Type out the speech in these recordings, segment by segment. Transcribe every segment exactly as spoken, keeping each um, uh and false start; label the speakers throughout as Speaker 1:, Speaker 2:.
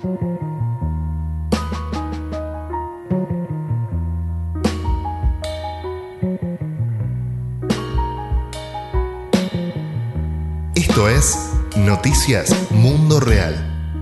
Speaker 1: Esto es Noticias Mundo Real.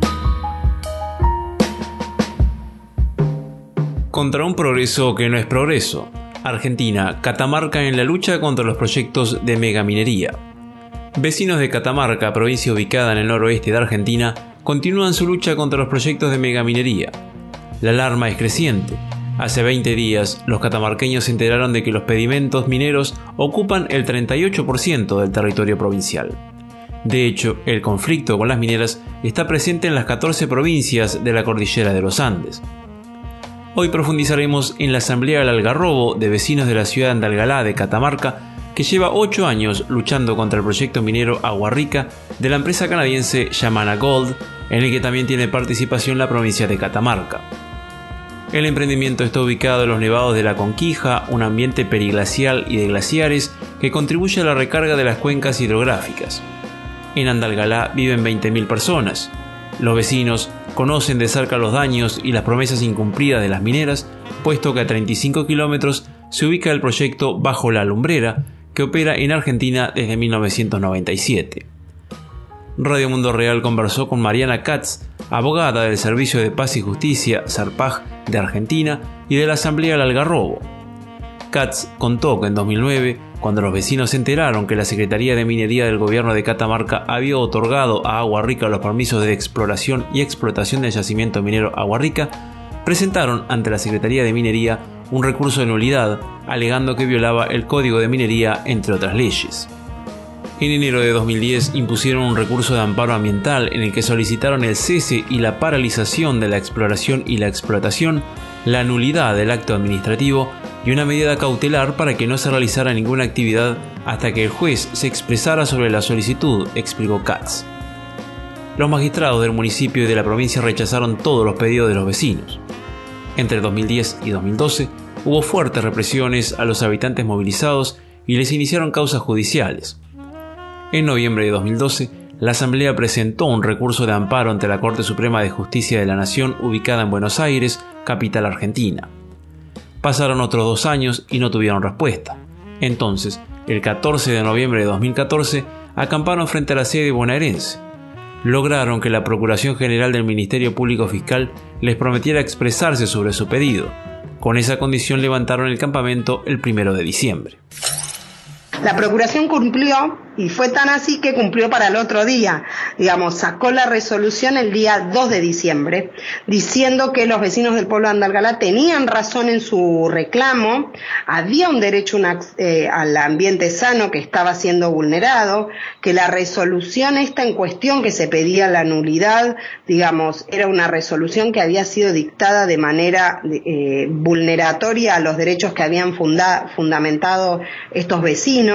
Speaker 2: Contra un progreso que no es progreso. Argentina, Catamarca en la lucha contra los proyectos de megaminería. Vecinos de Catamarca, provincia ubicada en el noroeste de Argentina, continúan su lucha contra los proyectos de megaminería. La alarma es creciente. Hace veinte días, los catamarqueños se enteraron de que los pedimentos mineros ocupan el treinta y ocho por ciento del territorio provincial. De hecho, el conflicto con las mineras está presente en las catorce provincias de la cordillera de los Andes. Hoy profundizaremos en la Asamblea del Algarrobo de vecinos de la ciudad de Andalgalá de Catamarca, que lleva ocho años luchando contra el proyecto minero Agua Rica de la empresa canadiense Yamana Gold, en el que también tiene participación la provincia de Catamarca. El emprendimiento está ubicado en los nevados de la Conquija, un ambiente periglacial y de glaciares que contribuye a la recarga de las cuencas hidrográficas. En Andalgalá viven veinte mil personas. Los vecinos conocen de cerca los daños y las promesas incumplidas de las mineras, puesto que a treinta y cinco kilómetros se ubica el proyecto Bajo la Lumbrera, que opera en Argentina desde mil novecientos noventa y siete. Radio Mundo Real conversó con Mariana Katz, abogada del Servicio de Paz y Justicia, SERPAJ, de Argentina y de la Asamblea del Algarrobo. Katz contó que en dos mil nueve, cuando los vecinos se enteraron que la Secretaría de Minería del Gobierno de Catamarca había otorgado a Agua Rica los permisos de exploración y explotación del yacimiento minero Agua Rica, presentaron ante la Secretaría de Minería un recurso de nulidad, alegando que violaba el Código de Minería, entre otras leyes. En enero de dos mil diez impusieron un recurso de amparo ambiental en el que solicitaron el cese y la paralización de la exploración y la explotación, la nulidad del acto administrativo y una medida cautelar para que no se realizara ninguna actividad hasta que el juez se expresara sobre la solicitud, explicó Katz. Los magistrados del municipio y de la provincia rechazaron todos los pedidos de los vecinos. Entre dos mil diez y dos mil doce hubo fuertes represiones a los habitantes movilizados y les iniciaron causas judiciales. En noviembre de dos mil doce, la Asamblea presentó un recurso de amparo ante la Corte Suprema de Justicia de la Nación ubicada en Buenos Aires, capital argentina. Pasaron otros dos años y no tuvieron respuesta. Entonces, el catorce de noviembre de dos mil catorce, acamparon frente a la sede bonaerense. Lograron que la Procuración General del Ministerio Público Fiscal les prometiera expresarse sobre su pedido. Con esa condición levantaron el campamento el primero de diciembre.
Speaker 3: La Procuración cumplió, y fue tan así que cumplió para el otro día. Digamos, sacó la resolución el día dos de diciembre, diciendo que los vecinos del pueblo de Andalgalá tenían razón en su reclamo, había un derecho una, eh, al ambiente sano que estaba siendo vulnerado, que la resolución esta en cuestión que se pedía la nulidad, digamos, era una resolución que había sido dictada de manera eh, vulneratoria a los derechos que habían funda, fundamentado estos vecinos.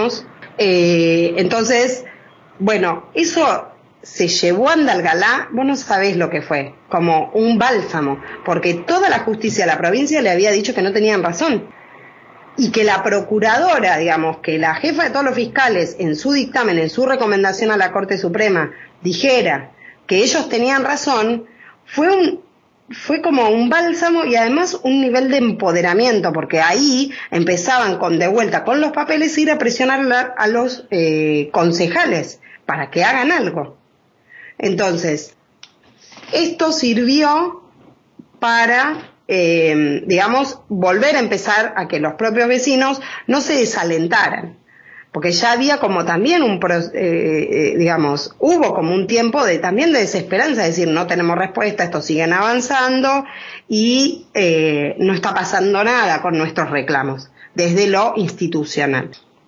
Speaker 3: Eh, entonces, bueno, eso se llevó a Andalgalá, vos no sabés lo que fue, como un bálsamo, porque toda la justicia de la provincia le había dicho que no tenían razón, y que la procuradora, digamos, que la jefa de todos los fiscales en su dictamen, en su recomendación a la Corte Suprema, dijera que ellos tenían razón, fue un fue como un bálsamo y además un nivel de empoderamiento, porque ahí empezaban con de vuelta con los papeles ir a presionar a los eh, concejales para que hagan algo. Entonces, esto sirvió para, eh, digamos, volver a empezar a que los propios vecinos no se desalentaran. Porque ya había como también un, eh, eh, digamos, hubo como un tiempo de también de desesperanza, es decir, no tenemos respuesta, estos siguen avanzando y eh, no está pasando nada con nuestros reclamos, desde lo institucional.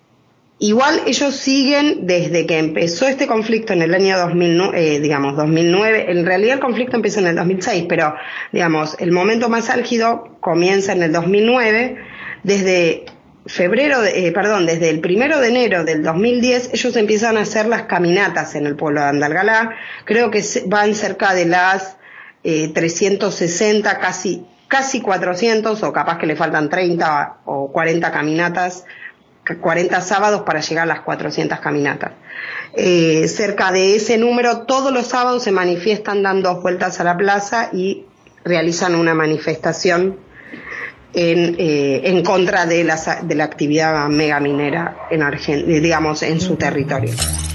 Speaker 3: Igual ellos siguen desde que empezó este conflicto en el año dos mil, eh, digamos, dos mil nueve, en realidad el conflicto empieza en el dos mil seis, pero, digamos, el momento más álgido comienza en el dos mil nueve, desde febrero, de, eh, perdón, desde el primero de enero del dos mil diez, ellos empiezan a hacer las caminatas en el pueblo de Andalgalá. Creo que van cerca de las eh, trescientas sesenta, casi, casi cuatrocientos, o capaz que le faltan treinta o cuarenta caminatas cuarenta sábados para llegar a las cuatrocientas caminatas. Eh, cerca de ese número, todos los sábados se manifiestan, dan dos vueltas a la plaza y realizan una manifestación en, eh, en contra de la, de la actividad megaminera en Argentina, digamos, en su territorio.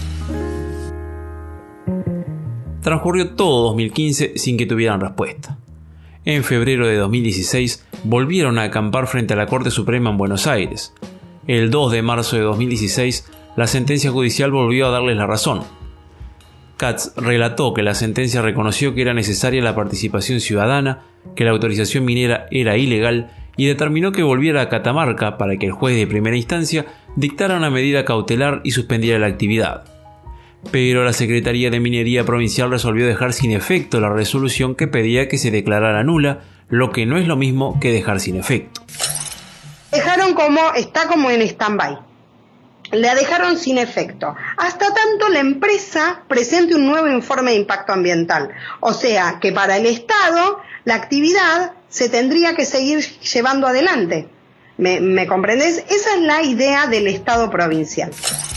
Speaker 2: Transcurrió todo dos mil quince sin que tuvieran respuesta. En febrero de dos mil dieciséis volvieron a acampar frente a la Corte Suprema en Buenos Aires. El dos de marzo de dos mil dieciséis, la sentencia judicial volvió a darles la razón. Katz relató que la sentencia reconoció que era necesaria la participación ciudadana, que la autorización minera era ilegal y determinó que volviera a Catamarca para que el juez de primera instancia dictara una medida cautelar y suspendiera la actividad. Pero la Secretaría de Minería Provincial resolvió dejar sin efecto la resolución que pedía que se declarara nula, lo que no es lo mismo que dejar sin efecto.
Speaker 3: Dejaron como, está como en stand-by. La dejaron sin efecto, hasta tanto la empresa presente un nuevo informe de impacto ambiental. O sea, que para el Estado la actividad se tendría que seguir llevando adelante. ¿Me, me comprendés? Esa es la idea del Estado provincial.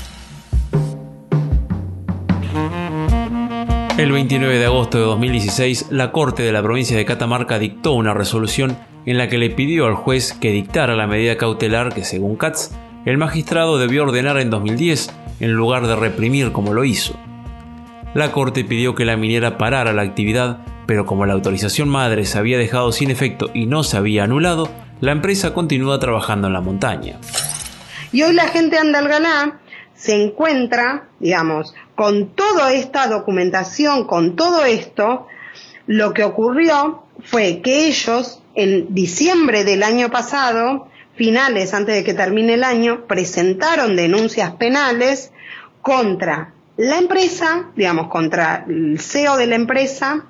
Speaker 2: El veintinueve de agosto de dos mil dieciséis, la Corte de la provincia de Catamarca dictó una resolución en la que le pidió al juez que dictara la medida cautelar que, según Katz, el magistrado debió ordenar en dos mil diez, en lugar de reprimir como lo hizo. La Corte pidió que la minera parara la actividad, pero como la autorización madre se había dejado sin efecto y no se había anulado, la empresa continúa trabajando en la montaña.
Speaker 3: Y hoy la gente de Andalgalá se encuentra, digamos, con toda esta documentación, con todo esto. Lo que ocurrió fue que ellos, en diciembre del año pasado, finales antes de que termine el año, presentaron denuncias penales contra la empresa, digamos, contra el C E O de la empresa,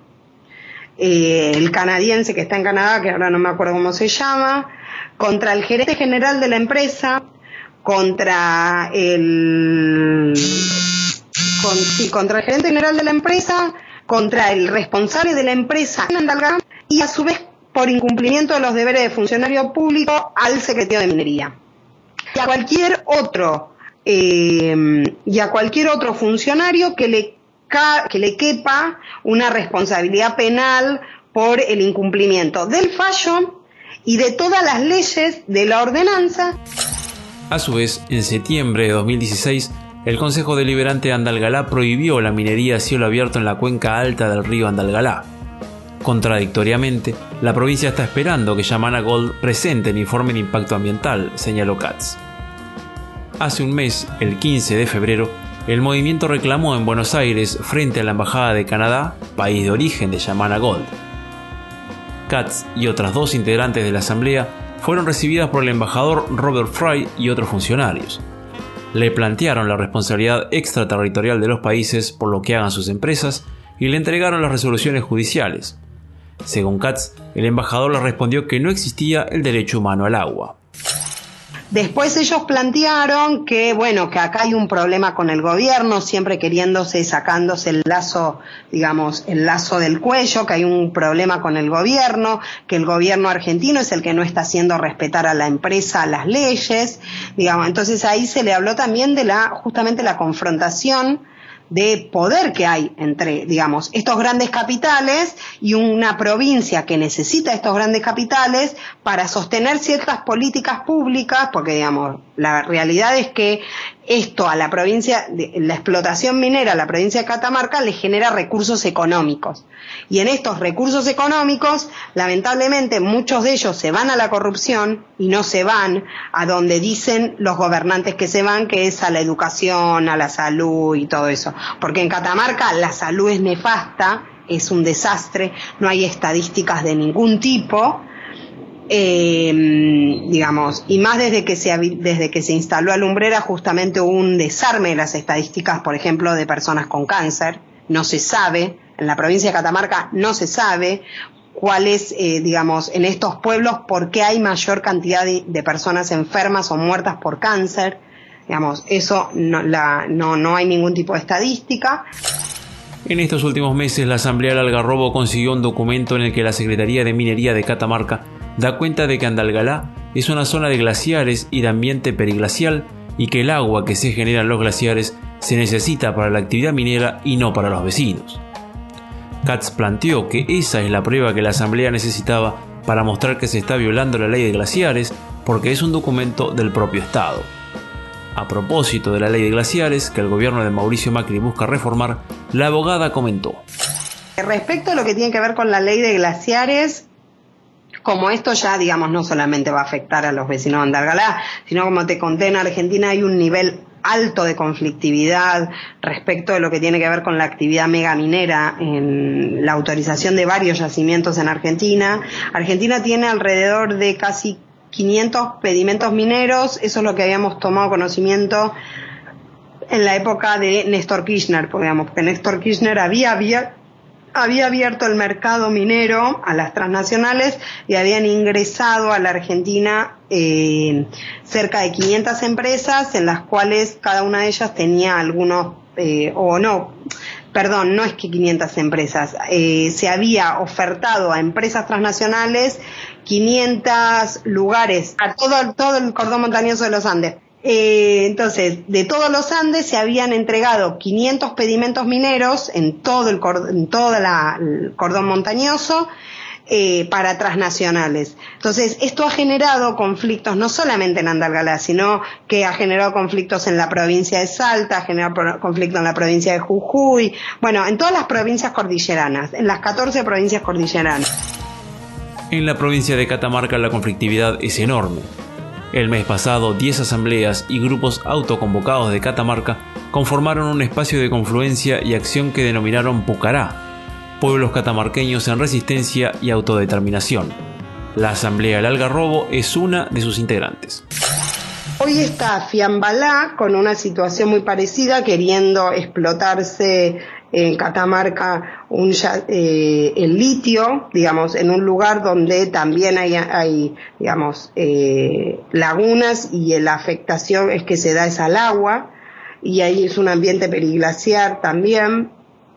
Speaker 3: eh, el canadiense que está en Canadá, que ahora no me acuerdo cómo se llama, contra el gerente general de la empresa, contra el con, sí, contra el gerente general de la empresa, contra el responsable de la empresa en Andalgalá y a su vez por incumplimiento de los deberes de funcionario público al secretario de Minería. Y a cualquier otro eh, y a cualquier otro funcionario que le ca que le quepa una responsabilidad penal por el incumplimiento del fallo y de todas las leyes de la ordenanza.
Speaker 2: A su vez, en septiembre de dos mil dieciséis, el Consejo Deliberante de Andalgalá prohibió la minería a cielo abierto en la cuenca alta del río Andalgalá. Contradictoriamente, la provincia está esperando que Yamana Gold presente el informe de impacto ambiental, señaló Katz. Hace un mes, el quince de febrero, el movimiento reclamó en Buenos Aires frente a la Embajada de Canadá, país de origen de Yamana Gold. Katz y otras dos integrantes de la asamblea fueron recibidas por el embajador Robert Fry y otros funcionarios. Le plantearon la responsabilidad extraterritorial de los países por lo que hagan sus empresas y le entregaron las resoluciones judiciales. Según Katz, el embajador le respondió que no existía el derecho humano al agua.
Speaker 3: Después ellos plantearon que, bueno, que acá hay un problema con el gobierno, siempre queriéndose, sacándose el lazo, digamos, el lazo del cuello, que hay un problema con el gobierno, que el gobierno argentino es el que no está haciendo respetar a la empresa las leyes, digamos. Entonces ahí se le habló también de la, justamente la confrontación de poder que hay entre, digamos, estos grandes capitales y una provincia que necesita estos grandes capitales para sostener ciertas políticas públicas, porque, digamos, la realidad es que esto a la provincia, la explotación minera a la provincia de Catamarca le genera recursos económicos. Y en estos recursos económicos, lamentablemente, muchos de ellos se van a la corrupción y no se van a donde dicen los gobernantes que se van, que es a la educación, a la salud y todo eso. Porque en Catamarca la salud es nefasta, es un desastre, no hay estadísticas de ningún tipo. Eh, digamos, y más desde que se desde que se instaló Alumbrera, justamente hubo un desarme de las estadísticas, por ejemplo, de personas con cáncer. No se sabe, en la provincia de Catamarca no se sabe cuál es, eh, digamos, en estos pueblos, por qué hay mayor cantidad de, de personas enfermas o muertas por cáncer. Digamos, eso no, la, no, no hay ningún tipo de estadística.
Speaker 2: En estos últimos meses, la Asamblea del Algarrobo consiguió un documento en el que la Secretaría de Minería de Catamarca da cuenta de que Andalgalá es una zona de glaciares y de ambiente periglacial y que el agua que se genera en los glaciares se necesita para la actividad minera y no para los vecinos. Katz planteó que esa es la prueba que la Asamblea necesitaba para mostrar que se está violando la ley de glaciares porque es un documento del propio Estado. A propósito de la ley de glaciares que el gobierno de Mauricio Macri busca reformar, la abogada comentó:
Speaker 3: respecto a lo que tiene que ver con la ley de glaciares, como esto ya, digamos, no solamente va a afectar a los vecinos de Andalgalá, sino como te conté, en Argentina hay un nivel alto de conflictividad respecto de lo que tiene que ver con la actividad megaminera en la autorización de varios yacimientos en Argentina. Argentina tiene alrededor de casi quinientos pedimentos mineros, eso es lo que habíamos tomado conocimiento en la época de Néstor Kirchner, digamos, porque Néstor Kirchner había, había había abierto el mercado minero a las transnacionales y habían ingresado a la Argentina eh, cerca de quinientas empresas, en las cuales cada una de ellas tenía algunos, eh, o no, perdón, no es que quinientas empresas, eh, se había ofertado a empresas transnacionales quinientos lugares a todo, todo el cordón montañoso de los Andes. Eh, entonces, de todos los Andes se habían entregado quinientos pedimentos mineros en todo el, en todo la, el cordón montañoso eh, para transnacionales. Entonces, esto ha generado conflictos no solamente en Andalgalá, sino que ha generado conflictos en la provincia de Salta, ha generado conflictos en la provincia de Jujuy, bueno, en todas las provincias cordilleranas, en las catorce provincias cordilleranas.
Speaker 2: En la provincia de Catamarca la conflictividad es enorme. El mes pasado, diez asambleas y grupos autoconvocados de Catamarca conformaron un espacio de confluencia y acción que denominaron Pucará, pueblos catamarqueños en resistencia y autodeterminación. La Asamblea del Algarrobo es una de sus integrantes.
Speaker 3: Hoy está Fiambalá con una situación muy parecida, queriendo explotarse en Catamarca un, eh, el litio, digamos, en un lugar donde también hay, hay digamos, eh, lagunas, y la afectación es que se da es al agua, y ahí es un ambiente periglaciar también.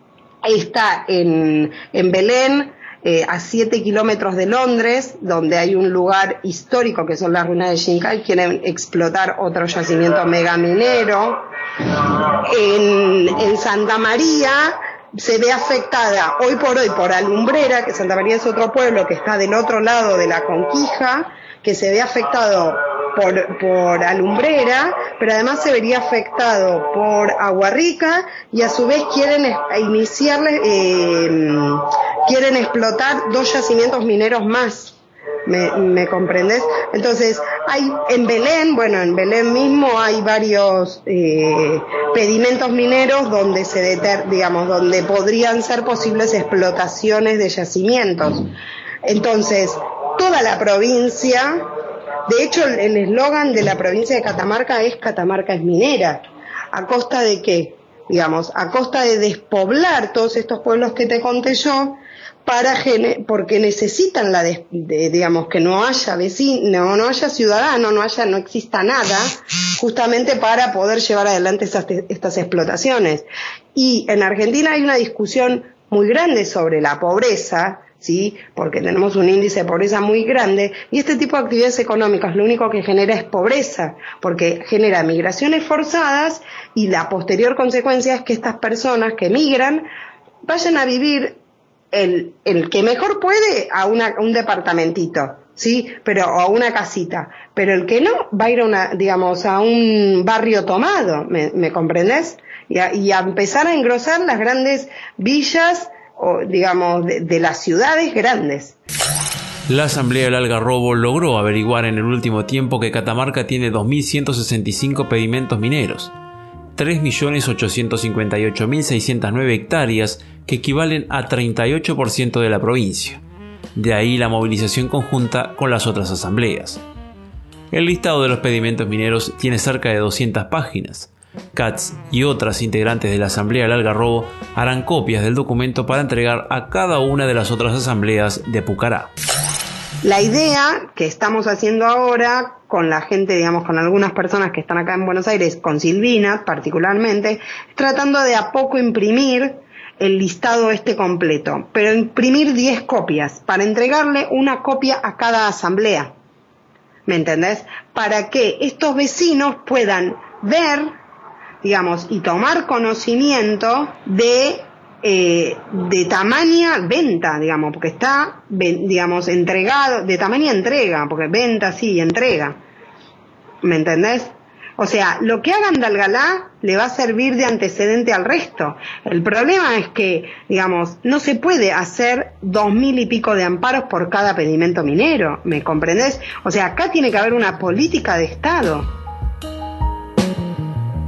Speaker 3: Está en, en Belén, eh, a siete kilómetros de Londres, donde hay un lugar histórico que son las ruinas de Xinkai, quieren explotar otro yacimiento megaminero. En, en Santa María se ve afectada hoy por hoy por Alumbrera, que Santa María es otro pueblo que está del otro lado de la Conquija, que se ve afectado por, por Alumbrera, pero además se vería afectado por Aguarrica, y a su vez quieren iniciarle, eh, quieren explotar dos yacimientos mineros más. ¿Me, me comprendes? Entonces, hay en Belén, bueno, en Belén mismo hay varios eh, pedimentos mineros donde se deter, digamos, donde podrían ser posibles explotaciones de yacimientos. Entonces, toda la provincia, de hecho, el eslogan de la provincia de Catamarca es Catamarca es minera. ¿A costa de qué? Digamos, a costa de despoblar todos estos pueblos que te conté yo, para porque necesitan la de, de, digamos, que no haya vecino, no, no haya ciudadano, no haya, no exista nada, justamente para poder llevar adelante esas, estas explotaciones. Y en Argentina hay una discusión muy grande sobre la pobreza, ¿sí? Porque tenemos un índice de pobreza muy grande, y este tipo de actividades económicas lo único que genera es pobreza, porque genera migraciones forzadas, y la posterior consecuencia es que estas personas que migran vayan a vivir El, el que mejor puede a una, un departamentito, sí, pero o a una casita, pero el que no va a ir a una, digamos, a un barrio tomado, ¿me, me comprendés? Y a, y a empezar a engrosar las grandes villas, o digamos, de, de las ciudades grandes.
Speaker 2: La Asamblea del Algarrobo logró averiguar en el último tiempo que Catamarca tiene dos mil ciento sesenta y cinco pedimentos mineros, tres millones ochocientos cincuenta y ocho mil seiscientas nueve hectáreas, que equivalen a treinta y ocho por ciento de la provincia. De ahí la movilización conjunta con las otras asambleas. El listado de los pedimentos mineros tiene cerca de doscientas páginas. Katz y otras integrantes de la Asamblea del Algarrobo harán copias del documento para entregar a cada una de las otras asambleas de Pucará.
Speaker 3: La idea que estamos haciendo ahora con la gente, digamos, con algunas personas que están acá en Buenos Aires, con Silvina particularmente, tratando de a poco imprimir el listado este completo, pero imprimir diez copias para entregarle una copia a cada asamblea. ¿me entendés? Para que estos vecinos puedan ver, digamos, y tomar conocimiento de eh, de tamaña venta, digamos, porque está, digamos, entregado, de tamaña entrega, porque venta sí, entrega, ¿me entendés? O sea, lo que haga Andalgalá le va a servir de antecedente al resto. El problema es que, digamos, no se puede hacer dos mil y pico de amparos por cada pedimento minero, ¿me comprendés? O sea, acá tiene que haber una política de Estado.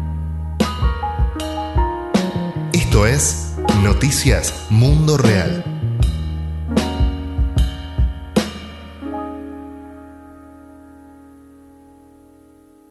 Speaker 1: Esto es Noticias Mundo Real.